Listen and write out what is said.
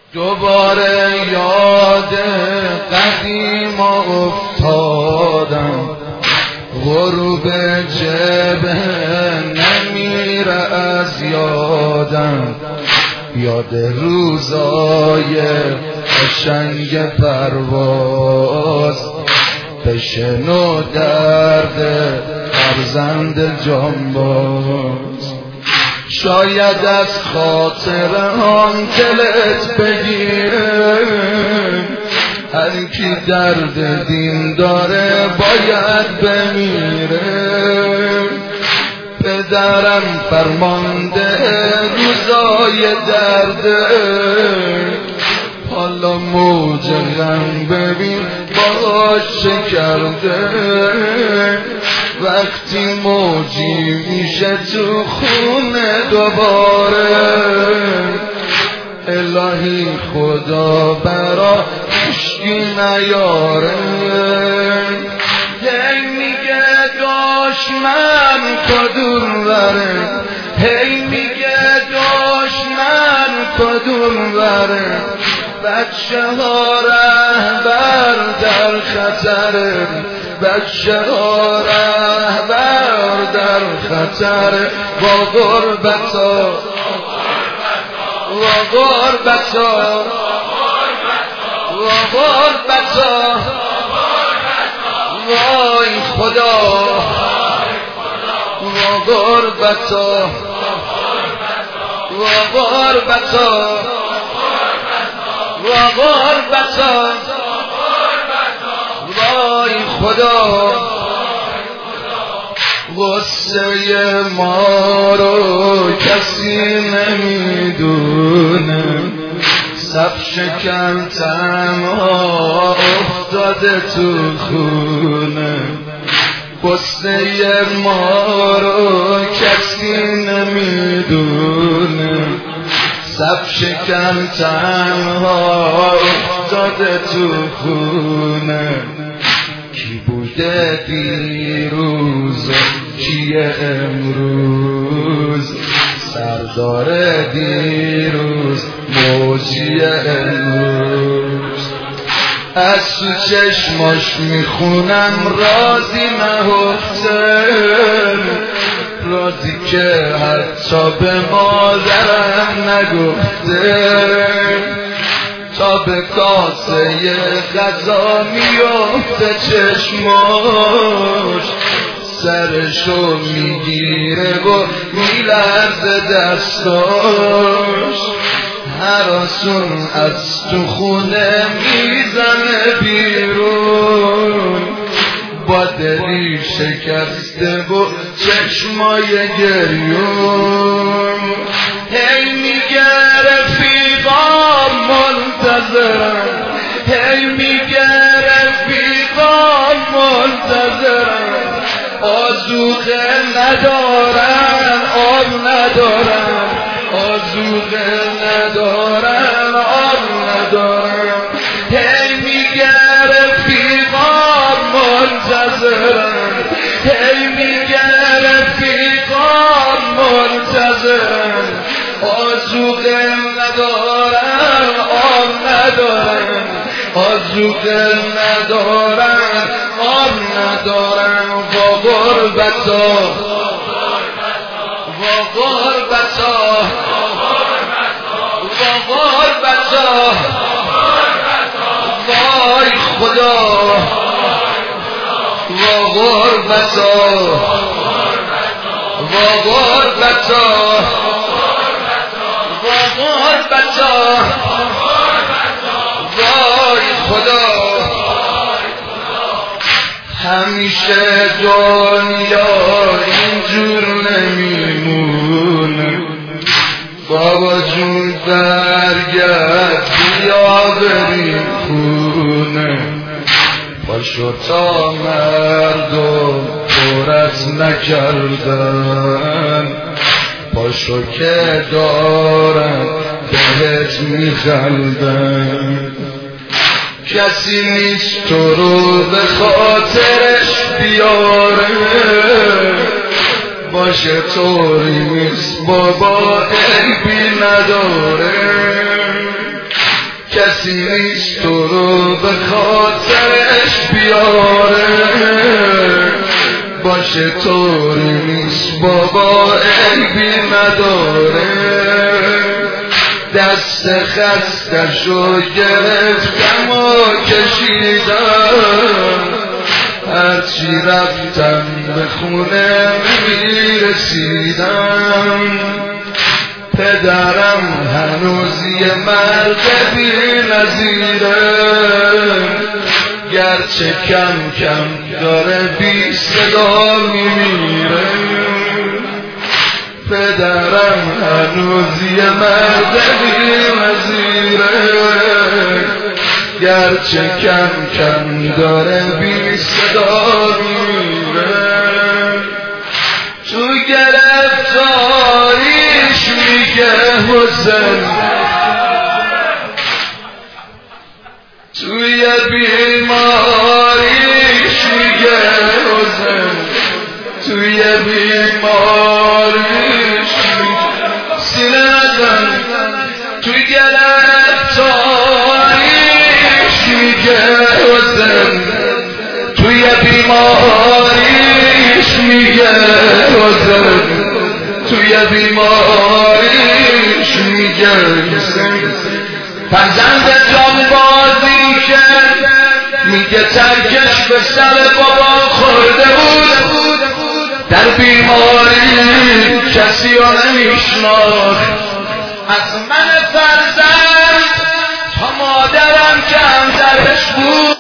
دوباره یاد قدیم افتادم، غروب جبه نمیره از یادم، یاد روزای قشنگ پرواز، بشنو درد فرزند جانباز. شاید از خاطر آن دلت بگیره، هر کی درد دین داره باید بمیره. پدرم فرمانده روزای درده، حالا موج غم ببین باش کرده. وقتی موجی میشه تو خونه دوباره، الهی خدا برا هیچکی نیاره. هی میگه دشمن کدوم بره، هی میگه دشمن کدوم بره. بچه ها رهبر در خطره، بچه ها رهبر در خطره. با غربتا و غربتا و غربتا، وای خدا و غربتا و غربتا و غربتا، وای خدا. غصه ما رو کسی نمیدونه، صف شکن تنها افتاده تو خونه. غصه ما رو کسی نمیدونه، صف شکن تنها افتاده تو خونه. کی بوده دیروز کیه امروز، سردار دیروز موجی امروز. از تو چشماش میخونم رازی نهفته، رازی که حتی به مادرم نگفته. تا به کاسه غذا میفته چشماش، سرشو میگیره و میلرزه دستاش. هراسون از تو خونه میزنه بیرون، با دلی شکسته و چشمای گریون. هی میگه رفیقام منتظرم، هی میگه رفیقام منتظرم. آذوقه ندارن آب ندارن، آذوقه ندارن آب ندارن. هی میگه رفیقام منتظرم، هی میگه رفیقام منتظرم. آذوقه ندارن آب ندارن، آذوقه ندارن آب ندارن. و غربتا و غربتا و غربتا، وای خدا و غربتا و غربتا و غربتا، وای خدا. همیشه دنیا اینجور نمیمونه، بابا جون برگرد بیا بریم خونه. پاشو تا مردم دورت نکردن، پاشو که دارن بهت میخندن. کسی نیست تو رو به خاطرش بیاره، باشه طوری نیست بابا عیبی نداره. کسی نیست تو رو به خاطرش بیاره، باشه طوری نیست بابا عیبی نداره. دست خستشو گرفتم و کشیدم، هرچی رفتم به خونه میرسیدم. پدرم هنوز یه مرد بی نظیره، گرچه کم کم داره بی صدا میمیره. پدرم هنوز یه مرد بی نظیره، گرچه کم کم داره بی صدا میمیره. تو گرفتاریش میگه حسین، توی بیماریش میگه حسین، توی بیماریش سینه نزن. توی گرفتاریش میگه حسین، توی بیماریش میگه حسین، توی بیماریش میگه حسین. فرزند جانبازی که میگه ترکش به سر بابا خورده بود، در بیماری کسی رو نمیشناخت. از من فرزند تا مادرم که همسرش بود،